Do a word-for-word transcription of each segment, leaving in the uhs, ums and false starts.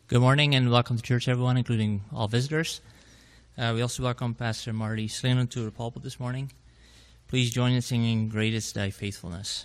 Good morning and welcome to church, everyone, including all visitors. Uh, we also welcome Pastor Marty Slaney to the pulpit this morning. Please join in singing "Great is Thy Faithfulness."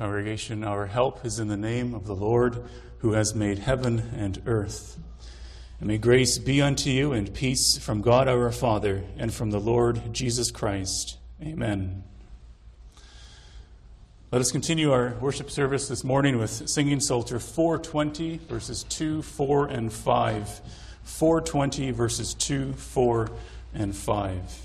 Congregation, our help is in the name of the Lord, who has made heaven and earth. And may grace be unto you and peace from God our Father and from the Lord Jesus Christ. Amen. Let us continue our worship service this morning with singing Psalter four twenty, verses two, four, and five. four twenty, verses two, four, and five.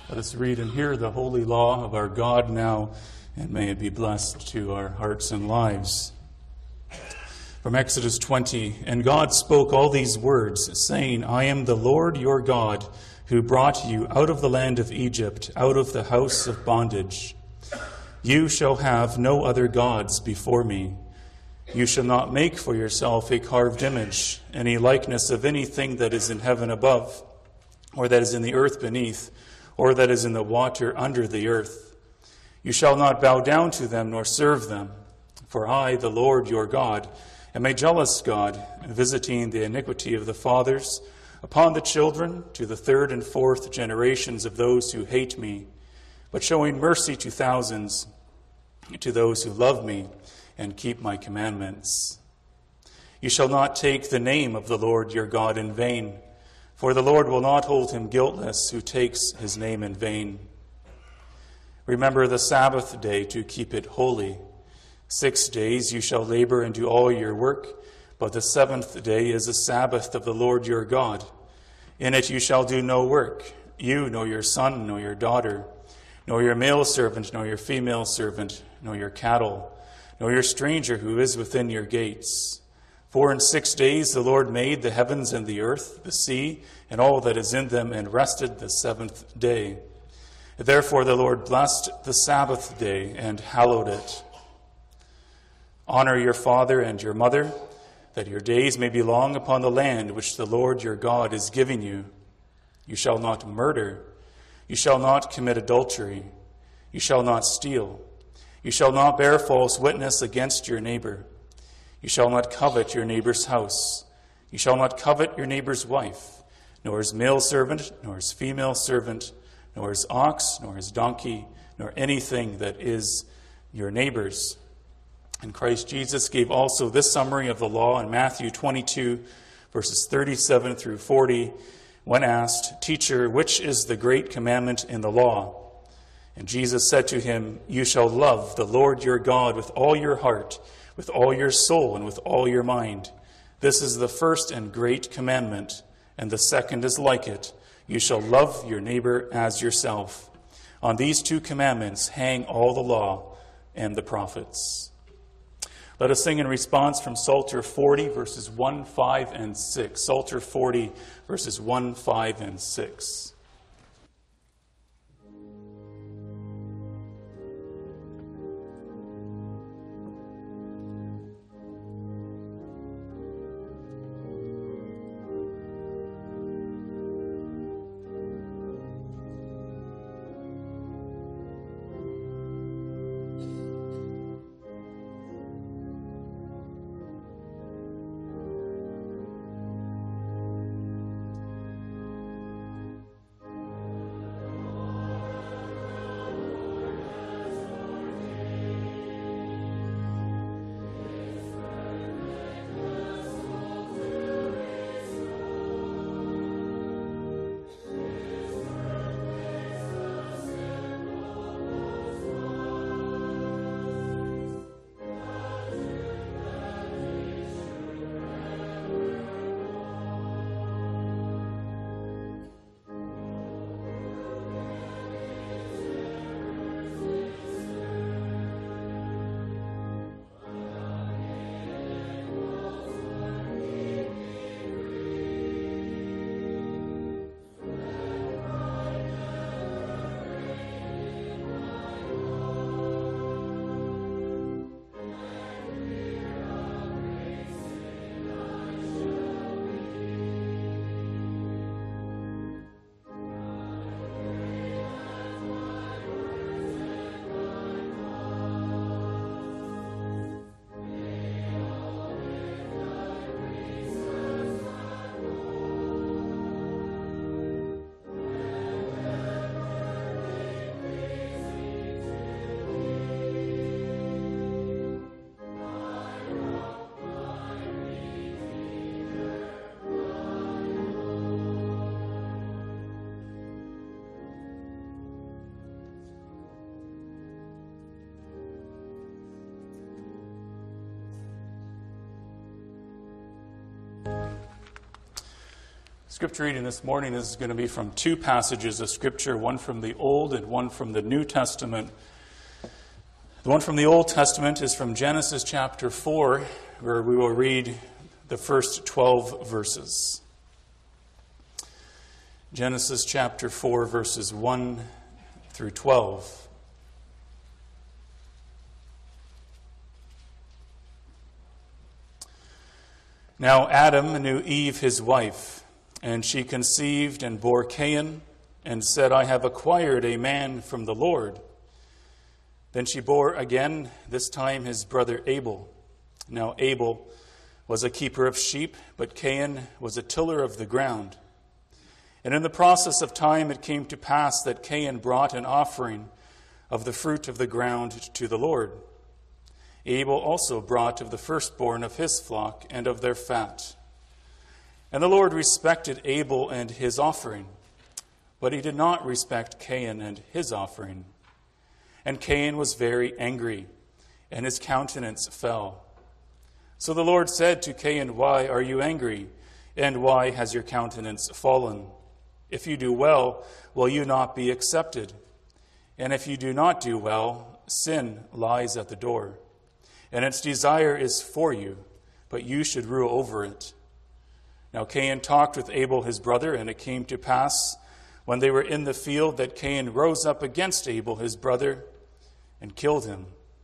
Let us read and hear the holy law of our God now, and may it be blessed to our hearts and lives. From Exodus twenty, and God spoke all these words, saying, I am the Lord your God, who brought you out of the land of Egypt, out of the house of bondage. You shall have no other gods before me. You shall not make for yourself a carved image, any likeness of anything that is in heaven above, or that is in the earth beneath, or that is in the water under the earth. You shall not bow down to them nor serve them. For I, the Lord your God, am a jealous God, visiting the iniquity of the fathers upon the children to the third and fourth generations of those who hate me, but showing mercy to thousands, to those who love me and keep my commandments. You shall not take the name of the Lord your God in vain, for the Lord will not hold him guiltless who takes his name in vain. Remember the Sabbath day to keep it holy. Six days you shall labor and do all your work, but the seventh day is a Sabbath of the Lord your God. In it you shall do no work, you, nor your son, nor your daughter, nor your male servant, nor your female servant, nor your cattle, nor your stranger who is within your gates. For in six days the Lord made the heavens and the earth, the sea, and all that is in them, and rested the seventh day. Therefore the Lord blessed the Sabbath day and hallowed it. Honor your father and your mother, that your days may be long upon the land which the Lord your God is giving you. You shall not murder. You shall not commit adultery. You shall not steal. You shall not bear false witness against your neighbor. You shall not covet your neighbor's house. You shall not covet your neighbor's wife, nor his male servant, nor his female servant, nor his ox, nor his donkey, nor anything that is your neighbor's. And Christ Jesus gave also this summary of the law in Matthew twenty-two, verses thirty-seven through forty, when asked, Teacher, which is the great commandment in the law? And Jesus said to him, You shall love the Lord your God with all your heart, with all your soul, and with all your mind. This is the first and great commandment, and the second is like it. You shall love your neighbor as yourself. On these two commandments hang all the law and the prophets. Let us sing in response from Psalter forty, verses one, five, and six. Psalter forty, verses one, five, and six. Scripture reading this morning is going to be from two passages of Scripture, one from the Old and one from the New Testament. The one from the Old Testament is from Genesis chapter four, where we will read the first twelve verses. Genesis chapter four, verses one through twelve. Now Adam knew Eve his wife, and she conceived and bore Cain, and said, I have acquired a man from the Lord. Then she bore again, this time his brother Abel. Now Abel was a keeper of sheep, but Cain was a tiller of the ground. And in the process of time it came to pass that Cain brought an offering of the fruit of the ground to the Lord. Abel also brought of the firstborn of his flock and of their fat. And the Lord respected Abel and his offering, but he did not respect Cain and his offering. And Cain was very angry, and his countenance fell. So the Lord said to Cain, Why are you angry, and why has your countenance fallen? If you do well, will you not be accepted? And if you do not do well, sin lies at the door, and its desire is for you, but you should rule over it. Now Cain talked with Abel his brother, and it came to pass, when they were in the field, that Cain rose up against Abel his brother and killed him.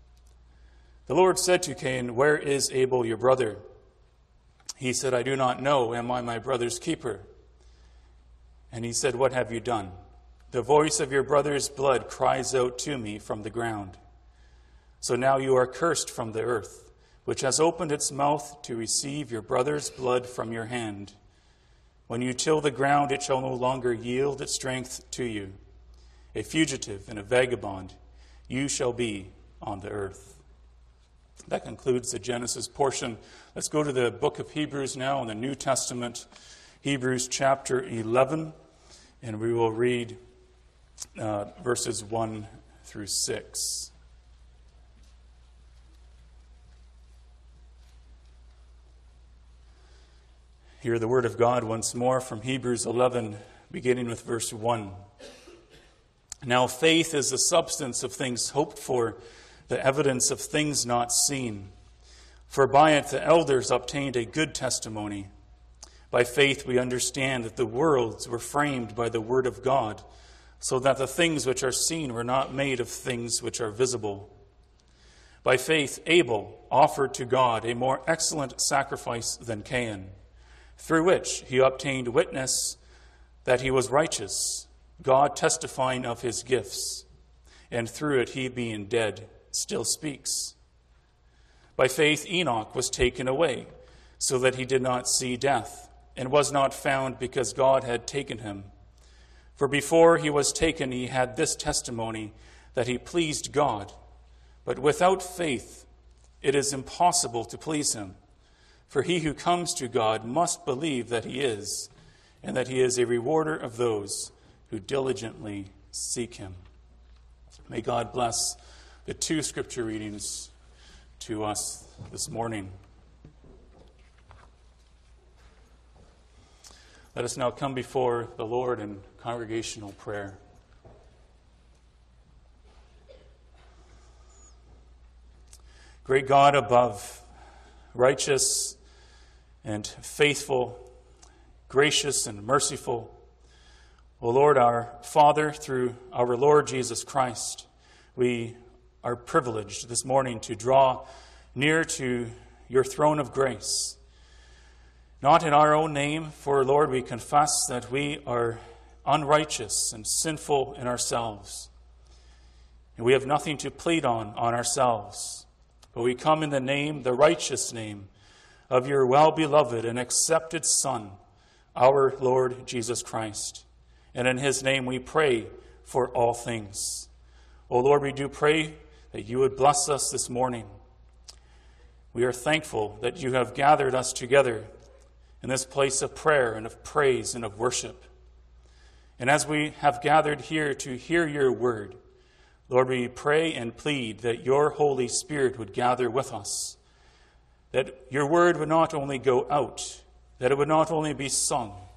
The Lord said to Cain, Where is Abel your brother? He said, I do not know. Am I my brother's keeper? And he said, What have you done? The voice of your brother's blood cries out to me from the ground. So now you are cursed from the earth, which has opened its mouth to receive your brother's blood from your hand. When you till the ground, it shall no longer yield its strength to you. A fugitive and a vagabond, you shall be on the earth. That concludes the Genesis portion. Let's go to the book of Hebrews now in the New Testament, Hebrews chapter eleven, and we will read uh, verses one through six. Hear the word of God once more from Hebrews eleven, beginning with verse one. Now faith is the substance of things hoped for, the evidence of things not seen. For by it the elders obtained a good testimony. By faith we understand that the worlds were framed by the word of God, so that the things which are seen were not made of things which are visible. By faith Abel offered to God a more excellent sacrifice than Cain, through which he obtained witness that he was righteous, God testifying of his gifts, and through it he, being dead, still speaks. By faith Enoch was taken away, so that he did not see death, and was not found because God had taken him. For before he was taken he had this testimony, that he pleased God. But without faith it is impossible to please him. For he who comes to God must believe that he is, and that he is a rewarder of those who diligently seek him. May God bless the two scripture readings to us this morning. Let us now come before the Lord in congregational prayer. Great God above, righteous and faithful, gracious and merciful, O Lord, our Father, through our Lord Jesus Christ, we are privileged this morning to draw near to your throne of grace. Not in our own name, for Lord, we confess that we are unrighteous and sinful in ourselves, and we have nothing to plead on on ourselves. But we come in the name, the righteous name, of your well-beloved and accepted Son, our Lord Jesus Christ. And in his name we pray for all things. O Lord, we do pray that you would bless us this morning. We are thankful that you have gathered us together in this place of prayer and of praise and of worship. And as we have gathered here to hear your word, Lord, we pray and plead that your Holy Spirit would gather with us, that your word would not only go out, that it would not only be sung,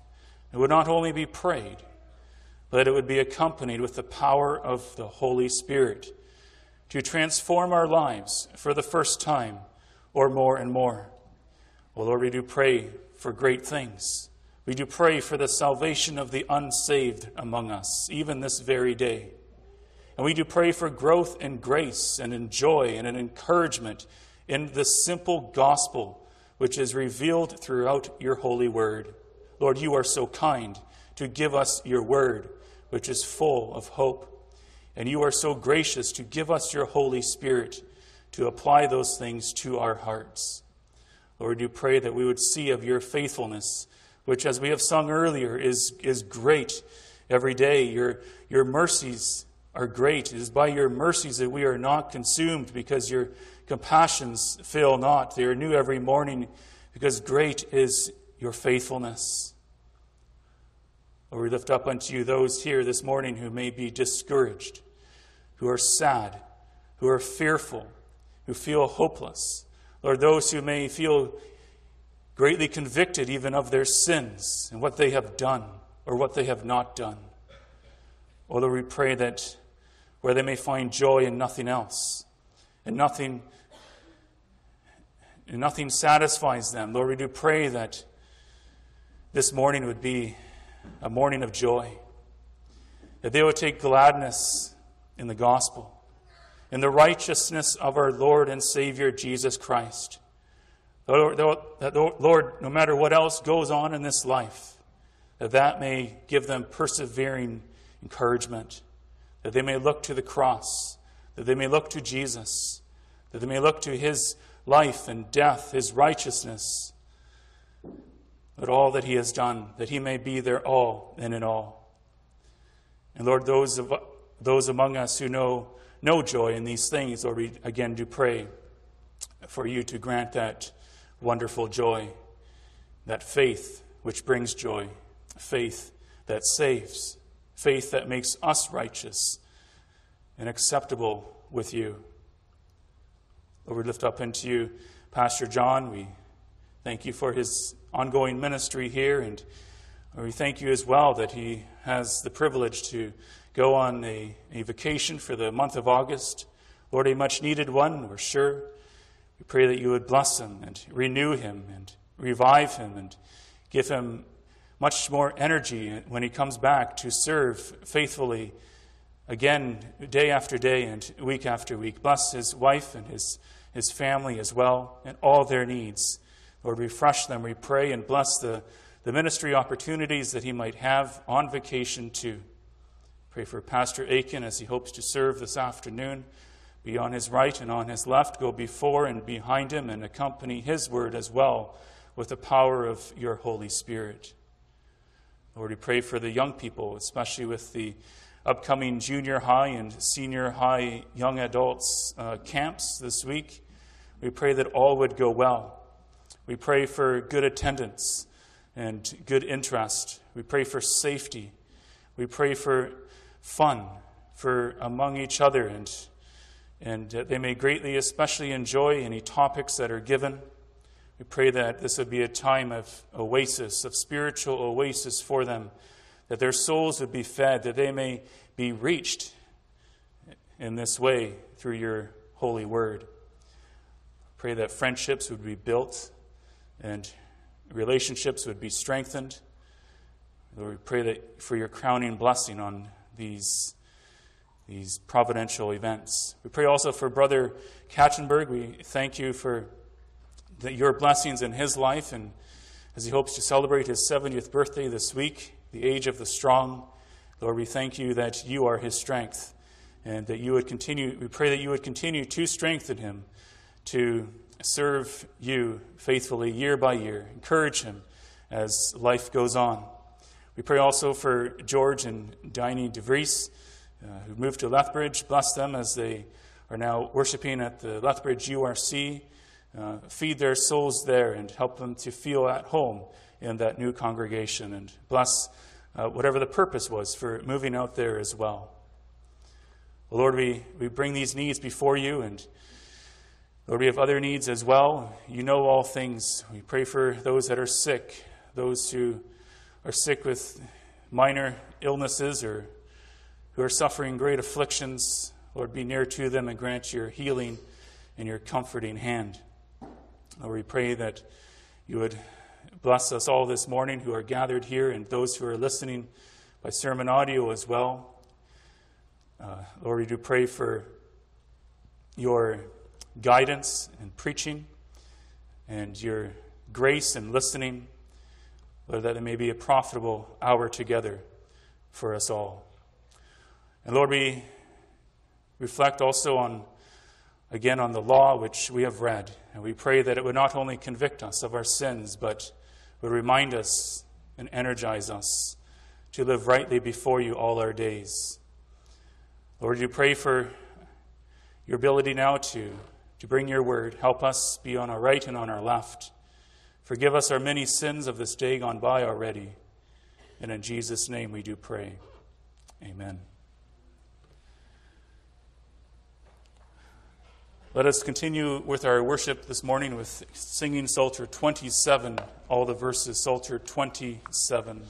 It would not only be prayed, but that it would be accompanied with the power of the Holy Spirit to transform our lives for the first time or more and more. Oh Lord, we do pray for great things. We do pray for the salvation of the unsaved among us, even this very day. And we do pray for growth in grace and in joy and in encouragement in the simple gospel which is revealed throughout your holy word. Lord, you are so kind to give us your word, which is full of hope. And you are so gracious to give us your Holy Spirit to apply those things to our hearts. Lord, you pray that we would see of your faithfulness, which, as we have sung earlier, is, is great every day. Your, your mercies are great. It is by your mercies that we are not consumed, because your compassions fail not. They are new every morning, because great is your faithfulness. Lord, we lift up unto you those here this morning who may be discouraged, who are sad, who are fearful, who feel hopeless. Lord, those who may feel greatly convicted even of their sins and what they have done or what they have not done. Oh, Lord, we pray that where they may find joy in nothing else, and nothing, and nothing satisfies them, Lord, we do pray that this morning would be a morning of joy, that they would take gladness in the gospel, in the righteousness of our Lord and Savior Jesus Christ. Lord, Lord, no matter what else goes on in this life, that that may give them persevering encouragement, that they may look to the cross, that they may look to Jesus, that they may look to his life and death, his righteousness, but all that he has done, that he may be their all and in all. And Lord, those of those among us who know no joy in these things, Lord, we again do pray for you to grant that wonderful joy, that faith which brings joy, faith that saves, faith that makes us righteous and acceptable with you. Lord, we lift up into you Pastor John. We thank you for his ongoing ministry here, and we thank you as well that he has the privilege to go on a, a vacation for the month of August. Lord, a much needed one, we're sure. We pray that you would bless him and renew him and revive him and give him much more energy when he comes back to serve faithfully again day after day and week after week. Bless his wife and his, his family as well and all their needs. Lord, refresh them, we pray, and bless the, the ministry opportunities that he might have on vacation too. Pray for Pastor Aiken as he hopes to serve this afternoon. Be on his right and on his left. Go before and behind him and accompany his word as well with the power of your Holy Spirit. Lord, we pray for the young people, especially with the upcoming junior high and senior high young adults uh, camps this week. We pray that all would go well. We pray for good attendance and good interest. We pray for safety. We pray for fun for among each other, and and that they may greatly especially enjoy any topics that are given. We pray that this would be a time of oasis, of spiritual oasis for them, that their souls would be fed, that they may be reached in this way through your holy word. Pray that friendships would be built and relationships would be strengthened. Lord, we pray that for your crowning blessing on these, these providential events. We pray also for Brother Katchenberg. We thank you for the, your blessings in his life, and as he hopes to celebrate his seventieth birthday this week, the age of the strong. Lord, we thank you that you are his strength, and that you would continue, we pray that you would continue to strengthen him to serve you faithfully year by year. Encourage him as life goes on. We pray also for George and Diney DeVries, uh, who moved to Lethbridge. Bless them as they are now worshiping at the Lethbridge U R C. Uh, feed their souls there and help them to feel at home in that new congregation. And bless uh, whatever the purpose was for moving out there as well. Well, Lord, we, we bring these needs before you, and Lord, we have other needs as well. You know all things. We pray for those that are sick, those who are sick with minor illnesses or who are suffering great afflictions, Lord, be near to them and grant your healing and your comforting hand. Lord, we pray that you would bless us all this morning who are gathered here and those who are listening by sermon audio as well. Uh, Lord, we do pray for your guidance in preaching and your grace in listening, Lord, that it may be a profitable hour together for us all. And Lord, we reflect also on, again, on the law which we have read, and we pray that it would not only convict us of our sins, but would remind us and energize us to live rightly before you all our days. Lord, you pray for your ability now to, to bring your word. Help us be on our right and on our left. Forgive us our many sins of this day gone by already. And in Jesus' name we do pray. Amen. Let us continue with our worship this morning with singing Psalter twenty-seven, all the verses, Psalter twenty-seven.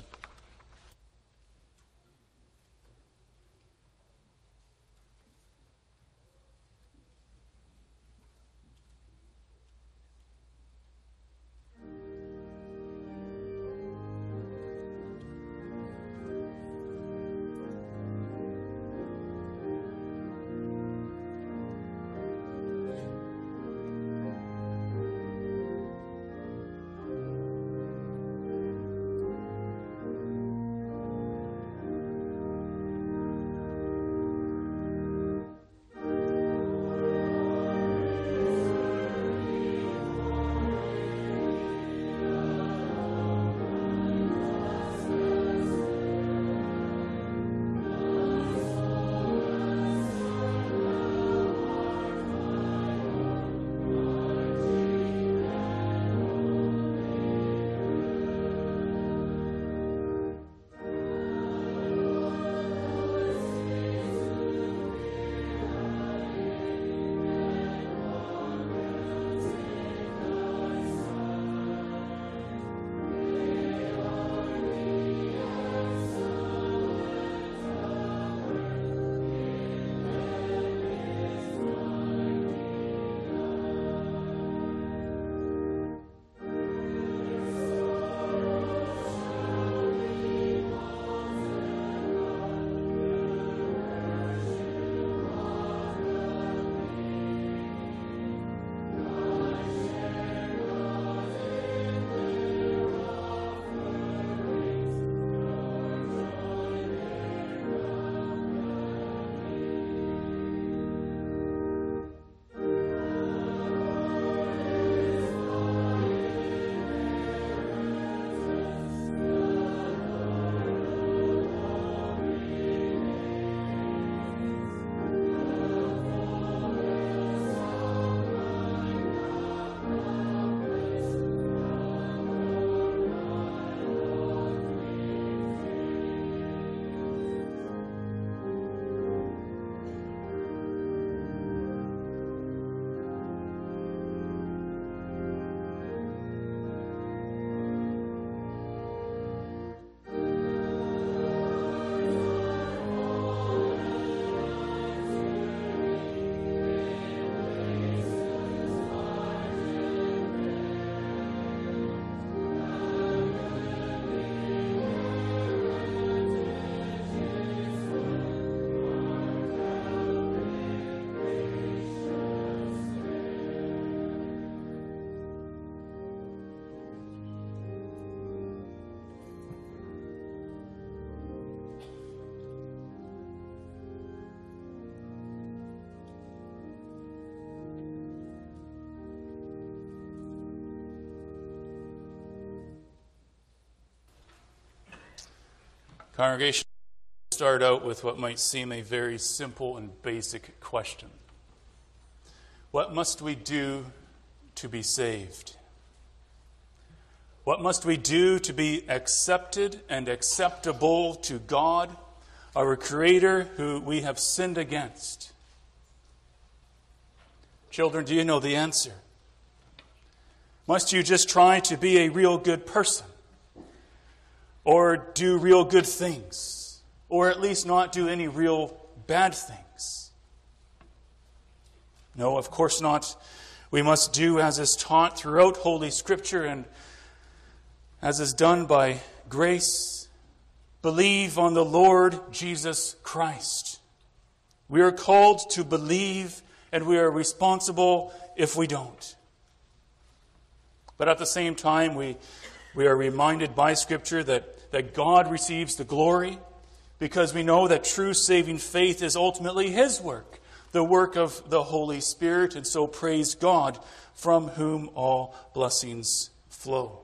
Congregation, start out with what might seem a very simple and basic question. What must we do to be saved? What must we do to be accepted and acceptable to God, our Creator, who we have sinned against? Children, do you know the answer? Must you just try to be a real good person? or do real good things, or at least not do any real bad things. No, of course not. We must do as is taught throughout Holy Scripture and as is done by grace. Believe on the Lord Jesus Christ. We are called to believe, and we are responsible if we don't. But at the same time, we, we are reminded by Scripture that, that God receives the glory, because we know that true saving faith is ultimately His work, the work of the Holy Spirit, and so praise God, from whom all blessings flow.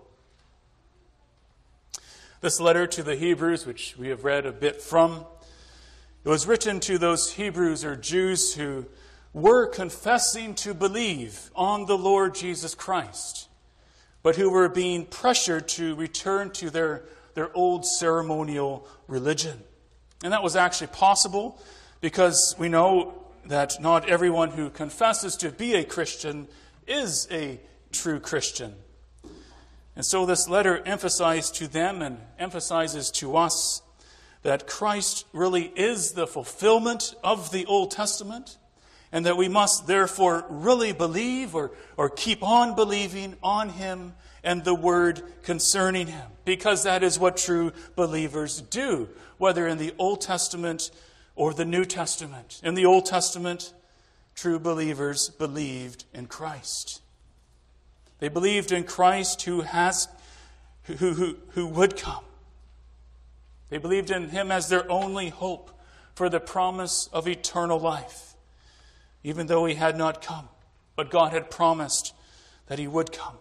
This letter to the Hebrews, which we have read a bit from, it was written to those Hebrews or Jews who were confessing to believe on the Lord Jesus Christ, but who were being pressured to return to their, their old ceremonial religion. And that was actually possible because we know that not everyone who confesses to be a Christian is a true Christian. And so this letter emphasized to them and emphasizes to us that Christ really is the fulfillment of the Old Testament, and that we must therefore really believe or, or keep on believing on Him and the Word concerning Him, because that is what true believers do, whether in the Old Testament or the New Testament. In the Old Testament, true believers believed in Christ. They believed in Christ who has, who, who, who would come. They believed in Him as their only hope for the promise of eternal life, even though He had not come. But God had promised that He would come.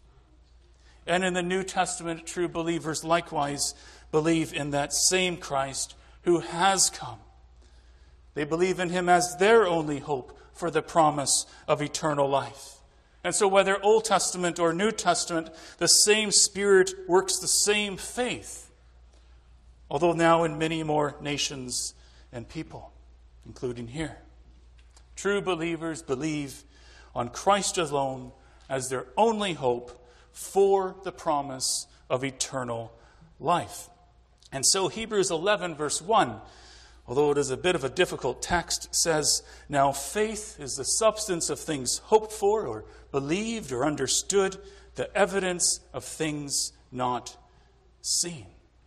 And in the New Testament, true believers likewise believe in that same Christ who has come. They believe in Him as their only hope for the promise of eternal life. And so whether Old Testament or New Testament, the same Spirit works the same faith, although now in many more nations and people, including here. True believers believe on Christ alone as their only hope for the promise of eternal life. And so Hebrews eleven verse one, although it is a bit of a difficult text, says, "Now faith is the substance of things hoped for or believed or understood, the evidence of things not seen."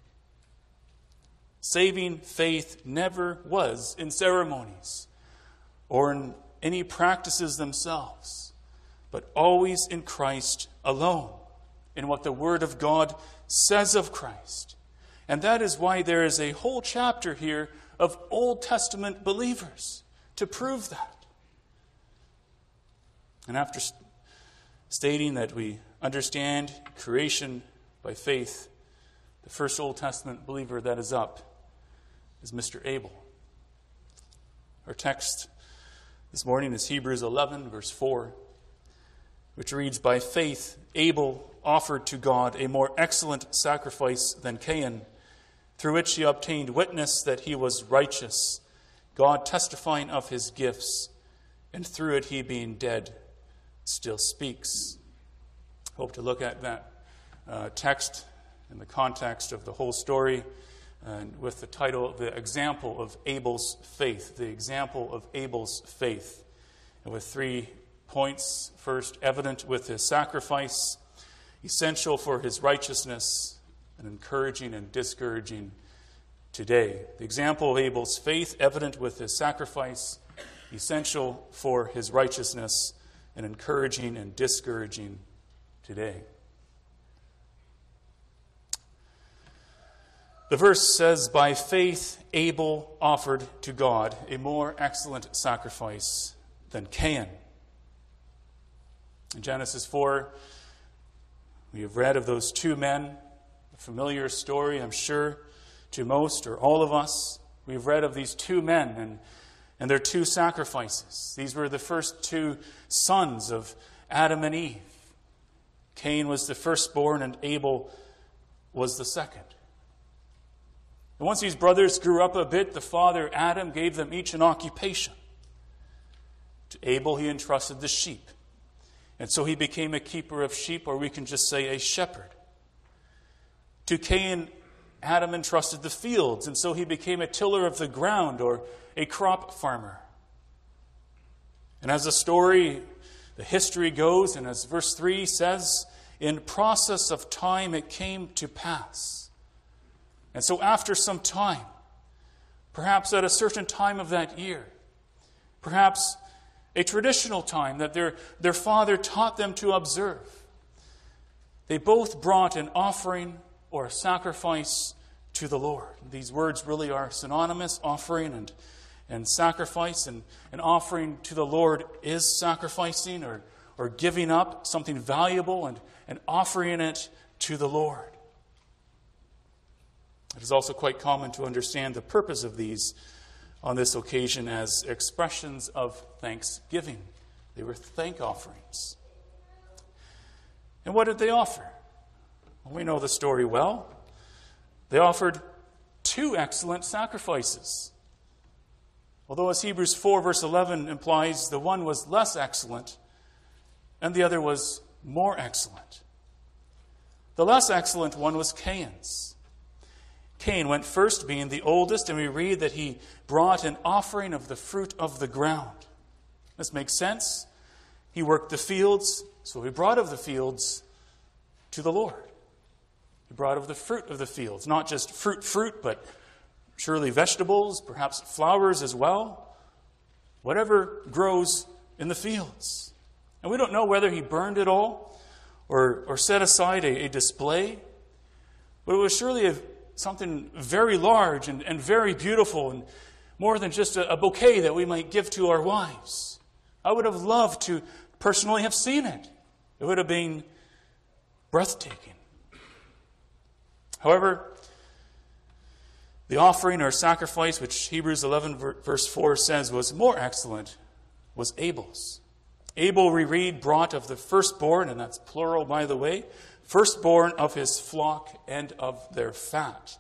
Saving faith never was in ceremonies or in any practices themselves, but always in Christ alone, in what the Word of God says of Christ. And that is why there is a whole chapter here of Old Testament believers to prove that. And after st- stating that we understand creation by faith, the first Old Testament believer that is up is Mister Abel. Our text this morning is Hebrews eleven, verse four, which reads, "By faith Abel offered to God a more excellent sacrifice than Cain, through which he obtained witness that he was righteous, God testifying of his gifts, and through it he, being dead, still speaks." Hope to look at that uh, text in the context of the whole story, and with the title, "The Example of Abel's Faith." The example of Abel's faith. And with three points. First, evident with his sacrifice, essential for his righteousness, and encouraging and discouraging today. The example of Abel's faith, evident with his sacrifice, essential for his righteousness, and encouraging and discouraging today. The verse says, "By faith Abel offered to God a more excellent sacrifice than Cain." In Genesis four, we have read of those two men, a familiar story, I'm sure, to most or all of us. We've read of these two men and, and their two sacrifices. These were the first two sons of Adam and Eve. Cain was the firstborn and Abel was the second. And once these brothers grew up a bit, the father, Adam, gave them each an occupation. To Abel, he entrusted the sheep. And so he became a keeper of sheep, or we can just say a shepherd. To Cain, Adam entrusted the fields, and so he became a tiller of the ground or a crop farmer. And as the story, the history goes, and as verse three says, in process of time it came to pass. And so after some time, perhaps at a certain time of that year, perhaps a traditional time that their, their father taught them to observe, they both brought an offering or a sacrifice to the Lord. These words really are synonymous, offering and, and sacrifice. And an offering to the Lord is sacrificing or, or giving up something valuable and, and offering it to the Lord. It is also quite common to understand the purpose of these on this occasion as expressions of thanksgiving. They were thank offerings. And what did they offer? Well, we know the story well. They offered two excellent sacrifices. Although as Hebrews four verse eleven implies, the one was less excellent and the other was more excellent. The less excellent one was Cain's. Cain went first, being the oldest, and we read that he brought an offering of the fruit of the ground. This makes sense. He worked the fields, so he brought of the fields to the Lord. He brought of the fruit of the fields, not just fruit, fruit, but surely vegetables, perhaps flowers as well. Whatever grows in the fields. And we don't know whether he burned it all or, or set aside a, a display, but it was surely a something very large and, and very beautiful, and more than just a, a bouquet that we might give to our wives. I would have loved to personally have seen it. It would have been breathtaking. However, the offering or sacrifice, which Hebrews eleven verse four says was more excellent, was Abel's. Abel, we read, brought of the firstborn, and that's plural by the way, firstborn of his flock and of their fat.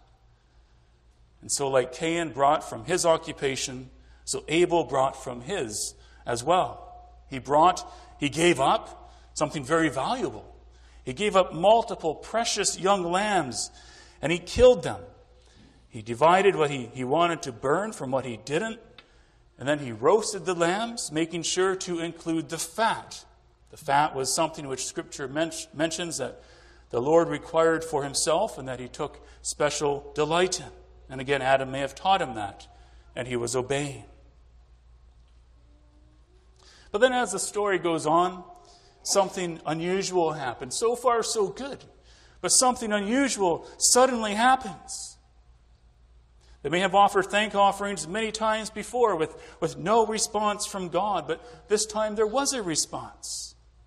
And so like Cain brought from his occupation, so Abel brought from his as well. He brought, he gave up something very valuable. He gave up multiple precious young lambs, and he killed them. He divided what he, he wanted to burn from what he didn't, and then he roasted the lambs, making sure to include the fat. The fat was something which Scripture men- mentions that the Lord required for himself and that he took special delight in. And again, Adam may have taught him that, and he was obeying. But then as the story goes on, something unusual happens. So far, so good. But something unusual suddenly happens. They may have offered thank offerings many times before with, with no response from God, but this time there was a response.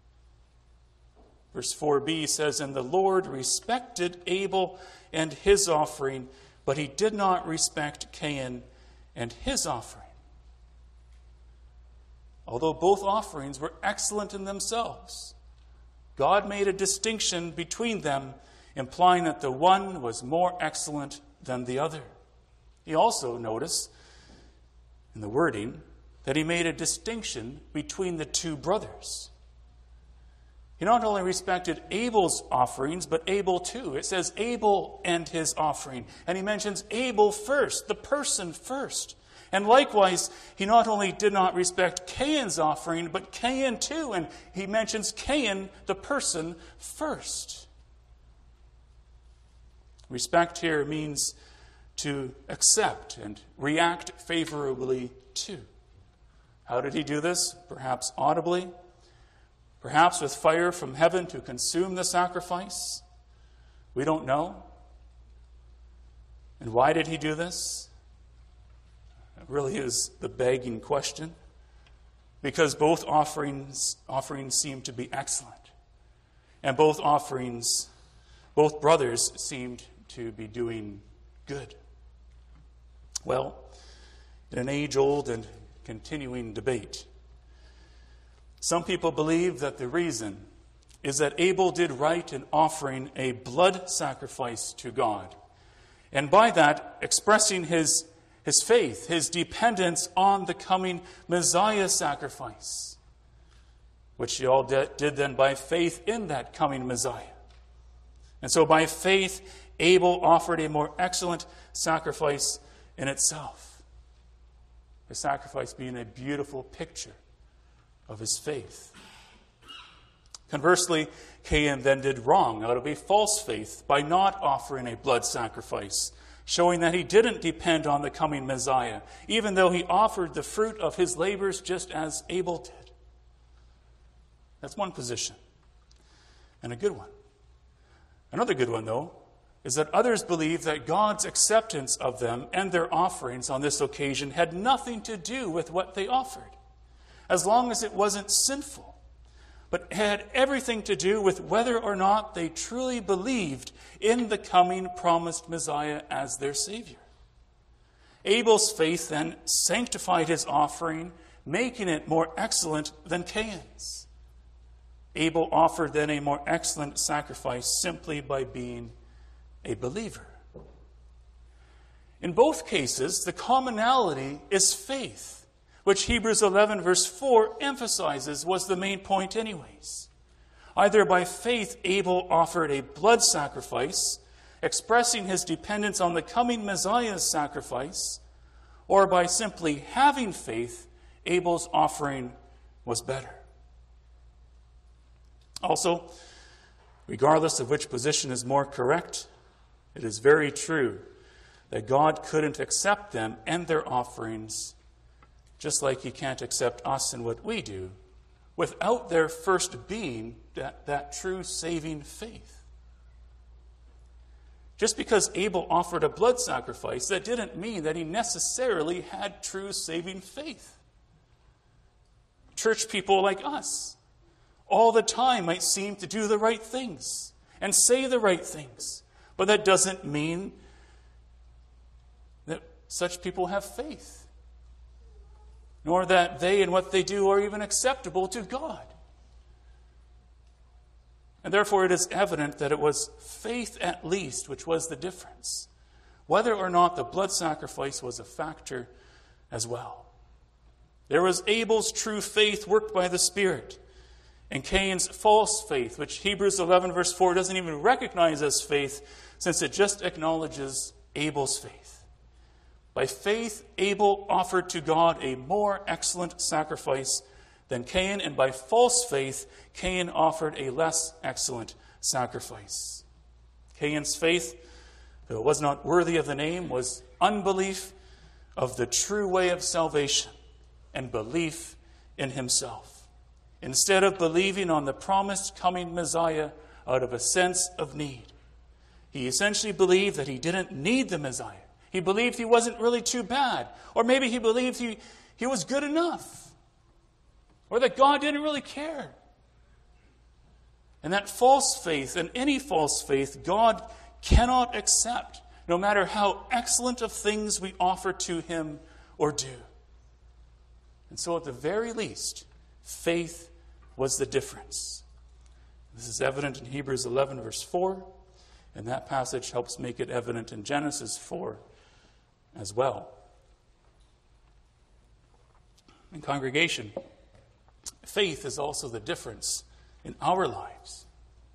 Verse four b says, "And the Lord respected Abel and his offering, but he did not respect Cain and his offering." Although both offerings were excellent in themselves, God made a distinction between them, implying that the one was more excellent than the other. He also, notice in the wording, that he made a distinction between the two brothers. He not only respected Abel's offerings, but Abel too. It says Abel and his offering. And he mentions Abel first, the person first. And likewise, he not only did not respect Cain's offering, but Cain too. And he mentions Cain, the person, first. Respect here means to accept and react favorably to. How did he do this? Perhaps audibly. Perhaps with fire from heaven to consume the sacrifice. We don't know. And why did he do this? It really is the begging question. Because both offerings, offerings seem to be excellent. And both offerings, both brothers seemed to be doing good. Well, in an age-old and continuing debate, some people believe that the reason is that Abel did right in offering a blood sacrifice to God, and by that expressing his, his faith, his dependence on the coming Messiah sacrifice, which he all did, did then by faith in that coming Messiah. And so by faith, Abel offered a more excellent sacrifice in itself. His sacrifice being a beautiful picture of his faith. Conversely, Cain then did wrong out of a false faith by not offering a blood sacrifice, showing that he didn't depend on the coming Messiah, even though he offered the fruit of his labors just as Abel did. That's one position, and a good one. Another good one, though, is that others believe that God's acceptance of them and their offerings on this occasion had nothing to do with what they offered, as long as it wasn't sinful, but had everything to do with whether or not they truly believed in the coming promised Messiah as their Savior. Abel's faith then sanctified his offering, making it more excellent than Cain's. Abel offered then a more excellent sacrifice simply by being a believer. In both cases, the commonality is faith, which Hebrews eleven verse four emphasizes was the main point anyways. Either by faith Abel offered a blood sacrifice, expressing his dependence on the coming Messiah's sacrifice, or by simply having faith, Abel's offering was better. Also, regardless of which position is more correct, it is very true that God couldn't accept them and their offerings, just like he can't accept us and what we do, without there first being that, that true saving faith. Just because Abel offered a blood sacrifice, that didn't mean that he necessarily had true saving faith. Church people like us all the time might seem to do the right things and say the right things, but that doesn't mean that such people have faith, nor that they and what they do are even acceptable to God. And therefore it is evident that it was faith at least which was the difference, whether or not the blood sacrifice was a factor as well. There was Abel's true faith worked by the Spirit, and Cain's false faith, which Hebrews eleven verse four doesn't even recognize as faith, since it just acknowledges Abel's faith. By faith, Abel offered to God a more excellent sacrifice than Cain, and by false faith, Cain offered a less excellent sacrifice. Cain's faith, though it was not worthy of the name, was unbelief of the true way of salvation and belief in himself. Instead of believing on the promised coming Messiah out of a sense of need, he essentially believed that he didn't need the Messiah. He believed he wasn't really too bad. Or maybe he believed he, he was good enough. Or that God didn't really care. And that false faith, and any false faith, God cannot accept, no matter how excellent of things we offer to him or do. And so at the very least, faith was the difference. This is evident in Hebrews eleven verse four, and that passage helps make it evident in Genesis four as well. In congregation, faith is also the difference in our lives.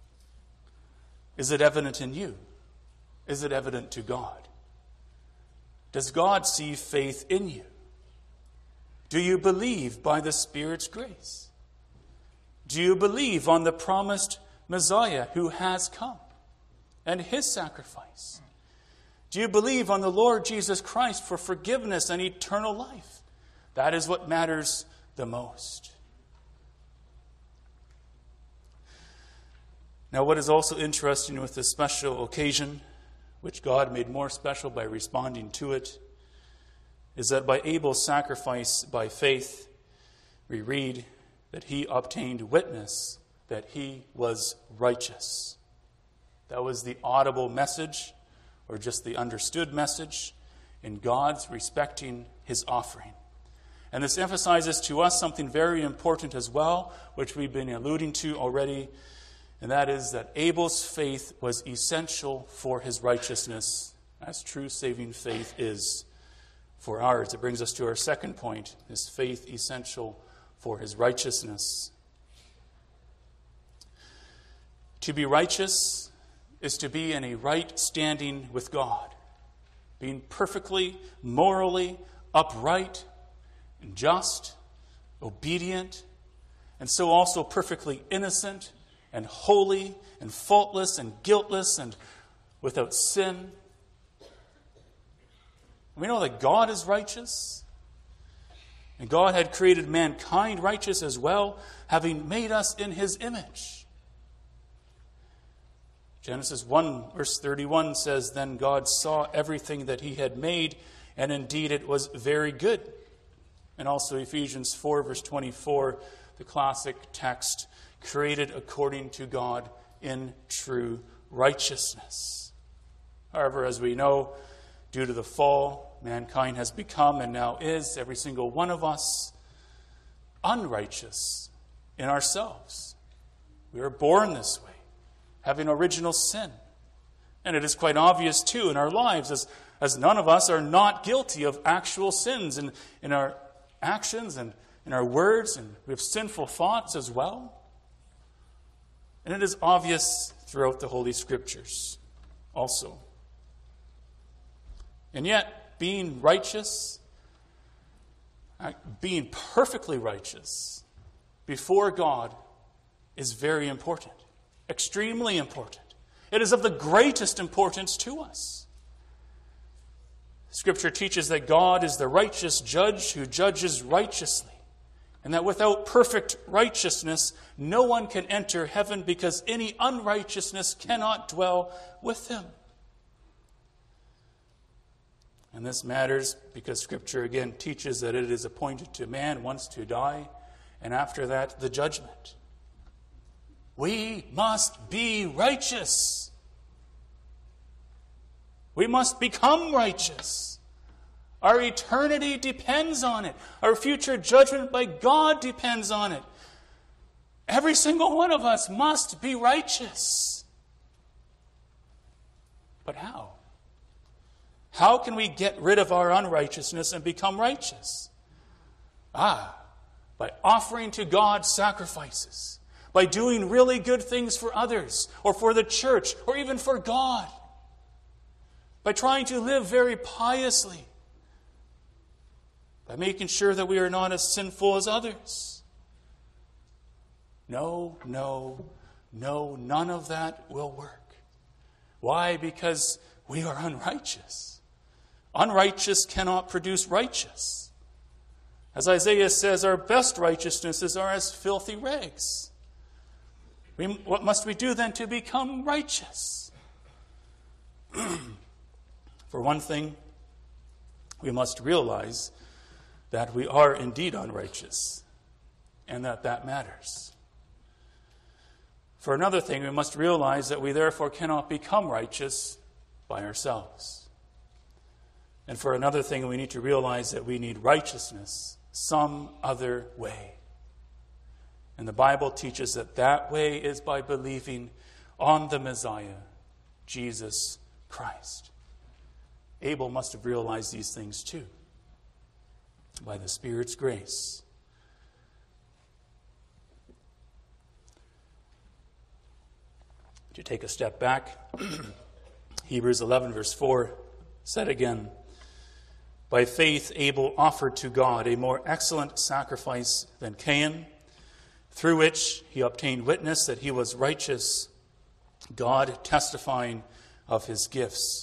Is it evident in you? Is it evident to God? Does God see faith in you? Do you believe by the Spirit's grace? Do you believe on the promised Messiah who has come and his sacrifice? Do you believe on the Lord Jesus Christ for forgiveness and eternal life? That is what matters the most. Now, what is also interesting with this special occasion, which God made more special by responding to it, is that by Abel's sacrifice by faith, we read that he obtained witness that he was righteous. That was the audible message, or just the understood message, in God's respecting his offering. And this emphasizes to us something very important as well, which we've been alluding to already, and that is that Abel's faith was essential for his righteousness, as true saving faith is for ours. It brings us to our second point: is faith essential for his righteousness? To be righteous is to be in a right standing with God, being perfectly, morally upright and just, obedient, and so also perfectly innocent and holy and faultless and guiltless and without sin. We know that God is righteous, and God had created mankind righteous as well, having made us in his image. Genesis one, verse thirty-one says, "Then God saw everything that he had made, and indeed it was very good." And also Ephesians four, verse twenty-four, the classic text, "created according to God in true righteousness." However, as we know, due to the fall, mankind has become and now is, every single one of us, unrighteous in ourselves. We are born this way, having original sin. And it is quite obvious, too, in our lives, as, as none of us are not guilty of actual sins in, in our actions and in our words, and we have sinful thoughts as well. And it is obvious throughout the Holy Scriptures also. And yet, being righteous, being perfectly righteous before God is very important, extremely important. It is of the greatest importance to us. Scripture teaches that God is the righteous judge who judges righteously, and that without perfect righteousness, no one can enter heaven because any unrighteousness cannot dwell with him. And this matters because Scripture again teaches that it is appointed to man once to die, and after that, the judgment. We must be righteous. We must become righteous. Our eternity depends on it. Our future judgment by God depends on it. Every single one of us must be righteous. But how? How can we get rid of our unrighteousness and become righteous? Ah, by offering to God sacrifices, by doing really good things for others, or for the church, or even for God, by trying to live very piously, by making sure that we are not as sinful as others. No, no, no, none of that will work. Why? Because we are unrighteous. Unrighteous cannot produce righteous. As Isaiah says, our best righteousnesses are as filthy rags. We, what must we do then to become righteous? For one thing, we must realize that we are indeed unrighteous, and that that matters. For another thing, we must realize that we therefore cannot become righteous by ourselves. And for another thing, we need to realize that we need righteousness some other way. And the Bible teaches that that way is by believing on the Messiah, Jesus Christ. Abel must have realized these things too, by the Spirit's grace. To take a step back, Hebrews eleven verse four said again, "By faith Abel offered to God a more excellent sacrifice than Cain, through which he obtained witness that he was righteous, God testifying of his gifts."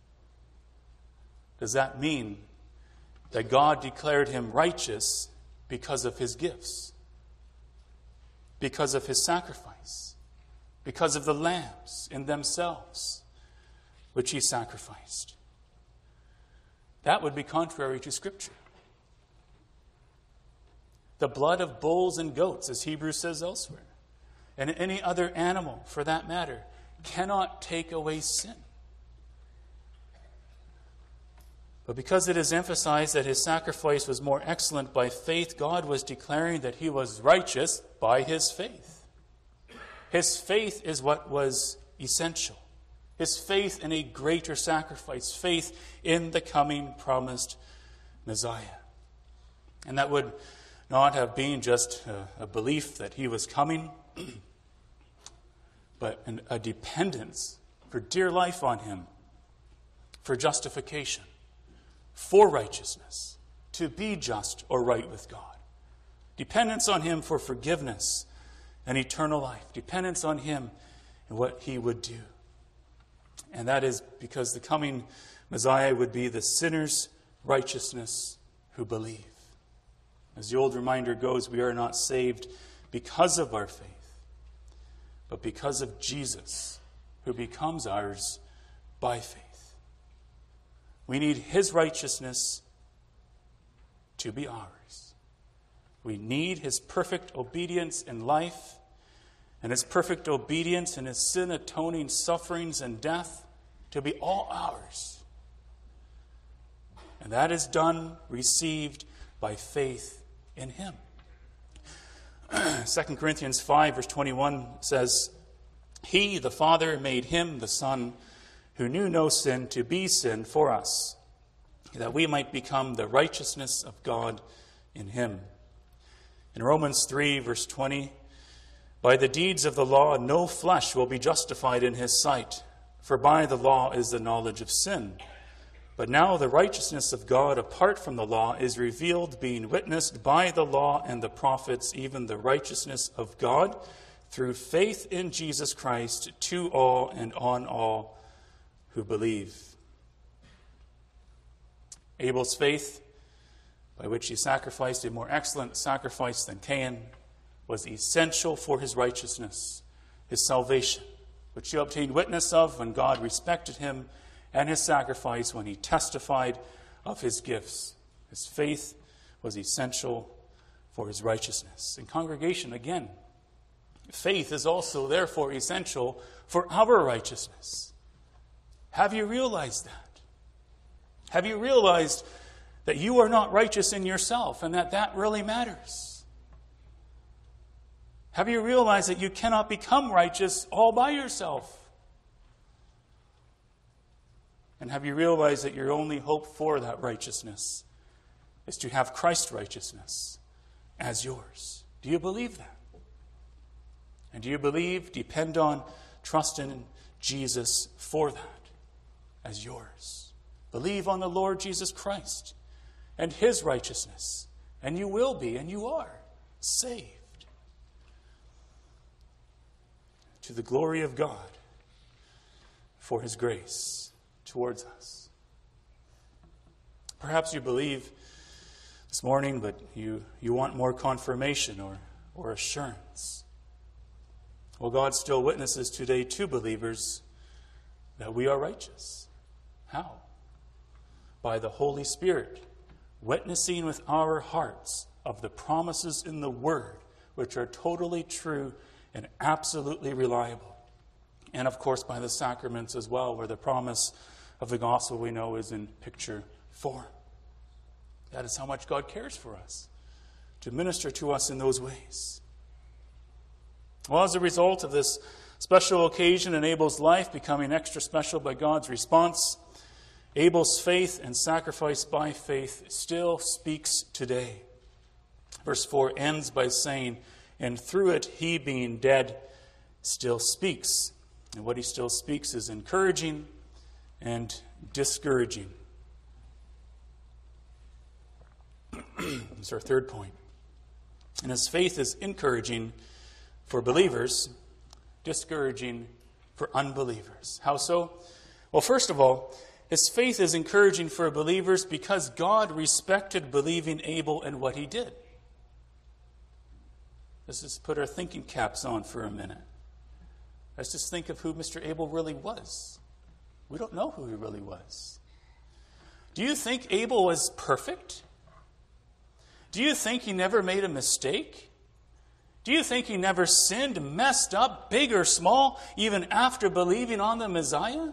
Does that mean that God declared him righteous because of his gifts? Because of his sacrifice? Because of the lambs in themselves, which he sacrificed? That would be contrary to Scripture. The blood of bulls and goats, as Hebrews says elsewhere, and any other animal for that matter, cannot take away sin. But because it is emphasized that his sacrifice was more excellent by faith, God was declaring that he was righteous by his faith. His faith is what was essential. His faith in a greater sacrifice, faith in the coming promised Messiah. And that would not have been just a, a belief that he was coming, but an, a dependence for dear life on him, for justification, for righteousness, to be just or right with God. Dependence on him for forgiveness and eternal life. Dependence on him and what he would do. And that is because the coming Messiah would be the sinner's righteousness who believe. As the old reminder goes, we are not saved because of our faith, but because of Jesus, who becomes ours by faith. We need his righteousness to be ours. We need his perfect obedience in life and his perfect obedience in his sin-atoning sufferings and death to be all ours. And that is done, received by faith in him. Second Corinthians five, verse twenty-one says, He, the Father, made him, the Son, who knew no sin, to be sin for us, that we might become the righteousness of God in him. In Romans three, verse twenty, By the deeds of the law no flesh will be justified in his sight, for by the law is the knowledge of sin. But now the righteousness of God apart from the law is revealed, being witnessed by the law and the prophets, even the righteousness of God through faith in Jesus Christ to all and on all who believe. Abel's faith, by which he sacrificed a more excellent sacrifice than Cain, was essential for his righteousness, his salvation, which he obtained witness of when God respected him, and his sacrifice when he testified of his gifts. His faith was essential for his righteousness. In congregation, again, faith is also therefore essential for our righteousness. Have you realized that? Have you realized that you are not righteous in yourself and that that really matters? Have you realized that you cannot become righteous all by yourself? And have you realized that your only hope for that righteousness is to have Christ's righteousness as yours? Do you believe that? And do you believe, depend on, trust in Jesus for that as yours? Believe on the Lord Jesus Christ and his righteousness, and you will be, and you are, saved. To the glory of God for his grace towards us. Perhaps you believe this morning, but you, you want more confirmation or, or assurance. Well, God still witnesses today to believers that we are righteous. How? By the Holy Spirit, witnessing with our hearts of the promises in the Word, which are totally true and absolutely reliable. And of course, by the sacraments as well, where the promise of the gospel we know is in picture form. That is how much God cares for us, to minister to us in those ways. Well, as a result of this special occasion in Abel's life becoming extra special by God's response, Abel's faith and sacrifice by faith still speaks today. Verse four ends by saying, and through it he, being dead, still speaks. And what he still speaks is encouraging and discouraging. That's our third point. And his faith is encouraging for believers, discouraging for unbelievers. How so? Well, first of all, his faith is encouraging for believers because God respected believing Abel and what he did. Let's just put our thinking caps on for a minute. Let's just think of who Mister Abel really was. We don't know who he really was. Do you think Abel was perfect? Do you think he never made a mistake? Do you think he never sinned, messed up, big or small, even after believing on the Messiah?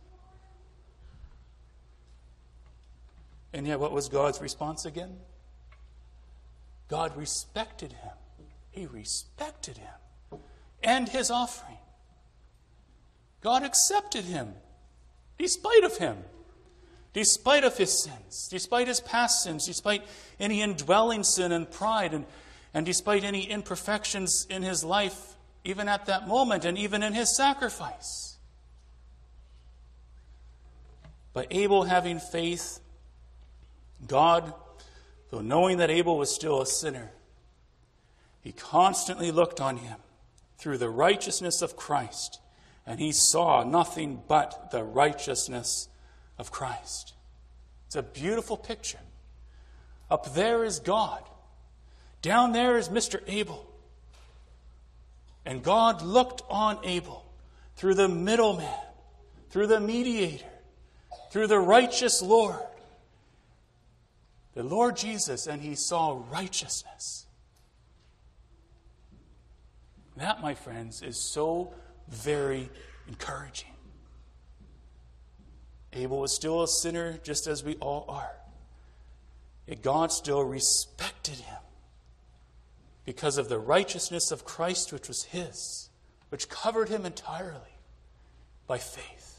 And yet, what was God's response again? God respected him. He respected him and his offering. God accepted him despite of him, despite of his sins, despite his past sins, despite any indwelling sin and pride, and, and despite any imperfections in his life, even at that moment, and even in his sacrifice. By Abel having faith, God, though knowing that Abel was still a sinner, he constantly looked on him through the righteousness of Christ, and he saw nothing but the righteousness of Christ. It's a beautiful picture. Up there is God. Down there is Mister Abel. And God looked on Abel through the middleman, through the mediator, through the righteous Lord, the Lord Jesus, and he saw righteousness. That, my friends, is so very encouraging. Abel was still a sinner just as we all are. Yet God still respected him because of the righteousness of Christ, which was his, which covered him entirely by faith.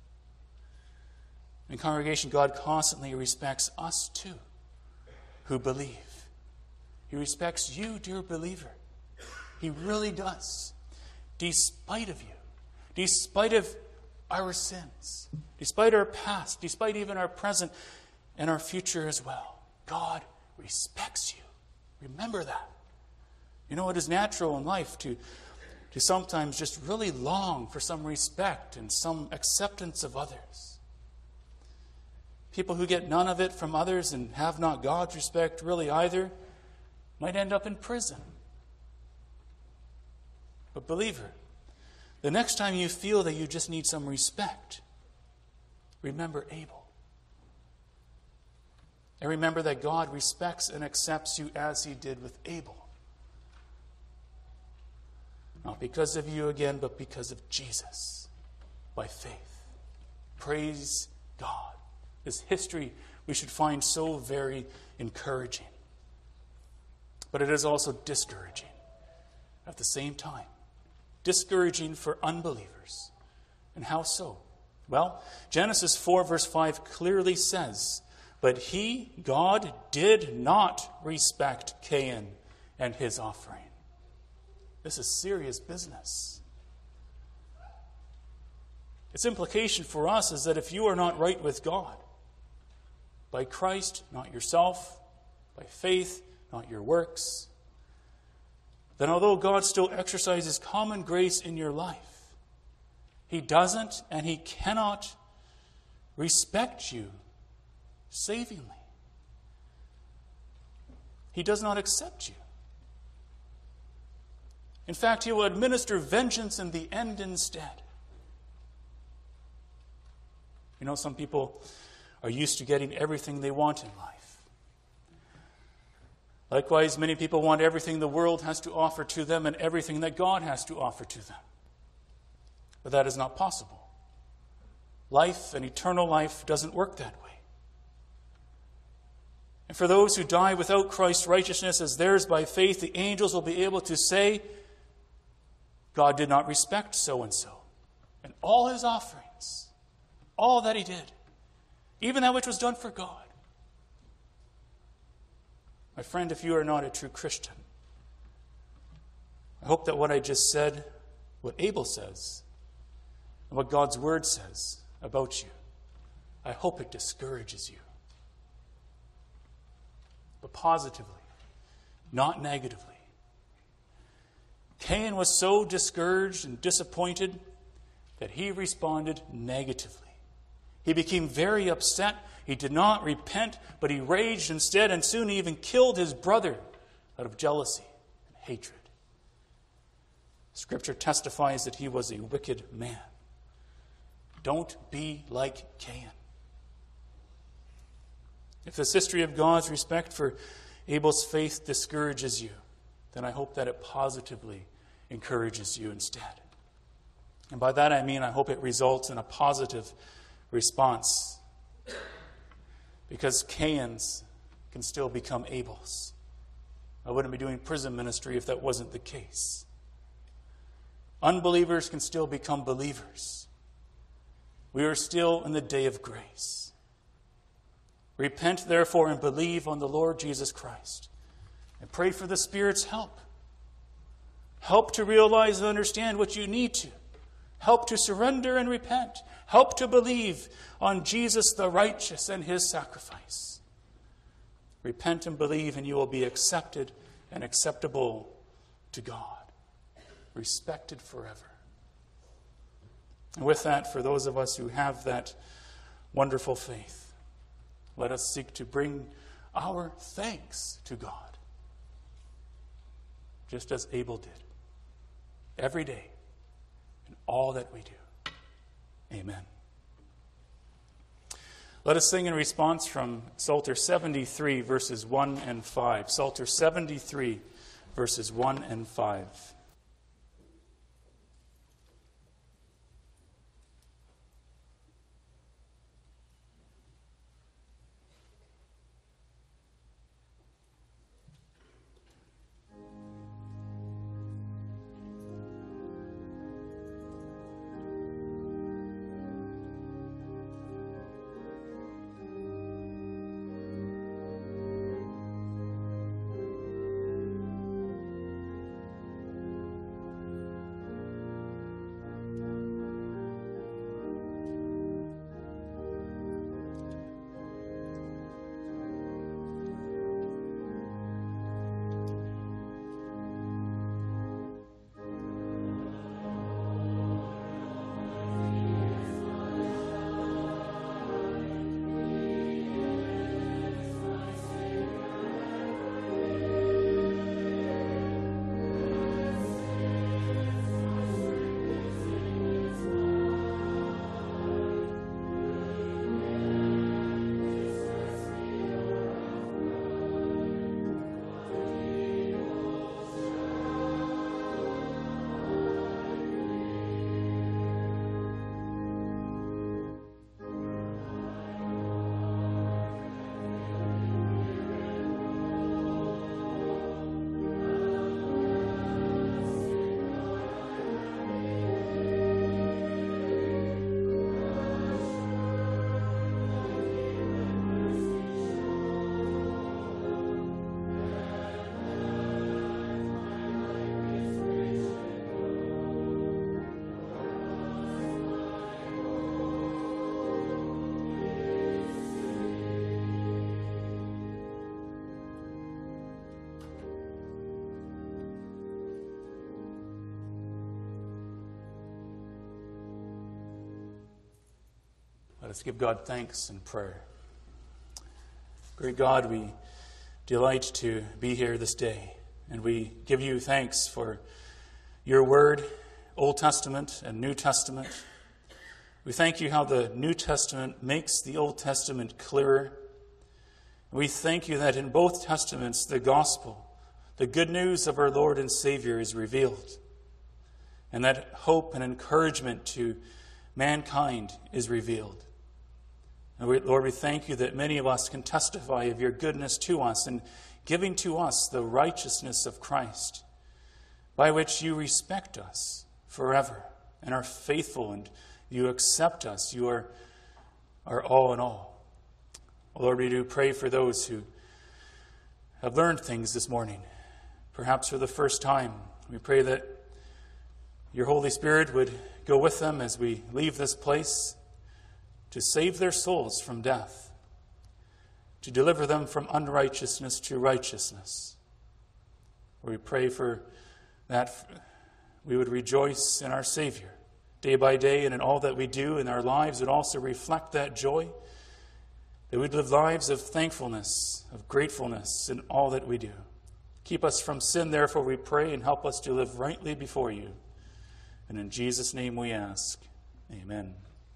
In congregation, God constantly respects us too, who believe. He respects you, dear believer. He really does. Despite of you, despite of our sins, despite our past, despite even our present and our future as well, God respects you. Remember that. You know, it is natural in life to, to sometimes just really long for some respect and some acceptance of others. People who get none of it from others and have not God's respect really either might end up in prison. But believer, the next time you feel that you just need some respect, remember Abel. And remember that God respects and accepts you as he did with Abel. Not because of you again, but because of Jesus, by faith. Praise God. This history we should find so very encouraging. But it is also discouraging at the same time. Discouraging for unbelievers. And how so? Well, Genesis four verse five clearly says, "But he, God, did not respect Cain and his offering." This is serious business. Its implication for us is that if you are not right with God, by Christ, not yourself, by faith, not your works, then although God still exercises common grace in your life, he doesn't and he cannot respect you savingly. He does not accept you. In fact, he will administer vengeance in the end instead. You know, some people are used to getting everything they want in life. Likewise, many people want everything the world has to offer to them and everything that God has to offer to them. But that is not possible. Life and eternal life doesn't work that way. And for those who die without Christ's righteousness as theirs by faith, the angels will be able to say, God did not respect so-and-so. And all his offerings, all that he did, even that which was done for God. My friend, if you are not a true Christian, I hope that what I just said, what Abel says, and what God's word says about you, I hope it discourages you. But positively, not negatively. Cain was so discouraged and disappointed that he responded negatively. He became very upset. He did not repent, but he raged instead, and soon he even killed his brother out of jealousy and hatred. Scripture testifies that he was a wicked man. Don't be like Cain. If this history of God's respect for Abel's faith discourages you, then I hope that it positively encourages you instead. And by that I mean I hope it results in a positive response. Because Cain's can still become Abel's. I wouldn't be doing prison ministry if that wasn't the case. Unbelievers can still become believers. We are still in the day of grace. Repent, therefore, and believe on the Lord Jesus Christ. And pray for the Spirit's help. Help to realize and understand what you need to Help to surrender and repent. Help to believe on Jesus the righteous and his sacrifice. Repent and believe, and you will be accepted and acceptable to God, respected forever. And with that, for those of us who have that wonderful faith, let us seek to bring our thanks to God, just as Abel did, every day, in all that we do. Amen. Let us sing in response from Psalter seventy-three, verses one and five. Psalter seventy-three, verses one and five. Let us give God thanks in prayer. Great God, we delight to be here this day, and we give you thanks for your word, Old Testament and New Testament. We thank you how the New Testament makes the Old Testament clearer. We thank you that in both Testaments, the gospel, the good news of our Lord and Savior is revealed, and that hope and encouragement to mankind is revealed. And we, Lord, we thank you that many of us can testify of your goodness to us in giving to us the righteousness of Christ, by which you respect us forever and are faithful, and you accept us. You are our all in all. Lord, we do pray for those who have learned things this morning, perhaps for the first time. We pray that your Holy Spirit would go with them as we leave this place, to save their souls from death, to deliver them from unrighteousness to righteousness. We pray for that we would rejoice in our Savior day by day, and in all that we do in our lives would also reflect that joy, that we'd live lives of thankfulness, of gratefulness in all that we do. Keep us from sin, therefore, we pray, and help us to live rightly before you. And in Jesus' name we ask, amen.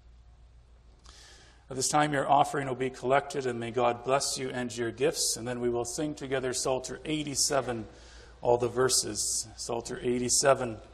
At this time, your offering will be collected, and may God bless you and your gifts. And then we will sing together Psalter eighty-seven, all the verses. Psalter eighty-seven.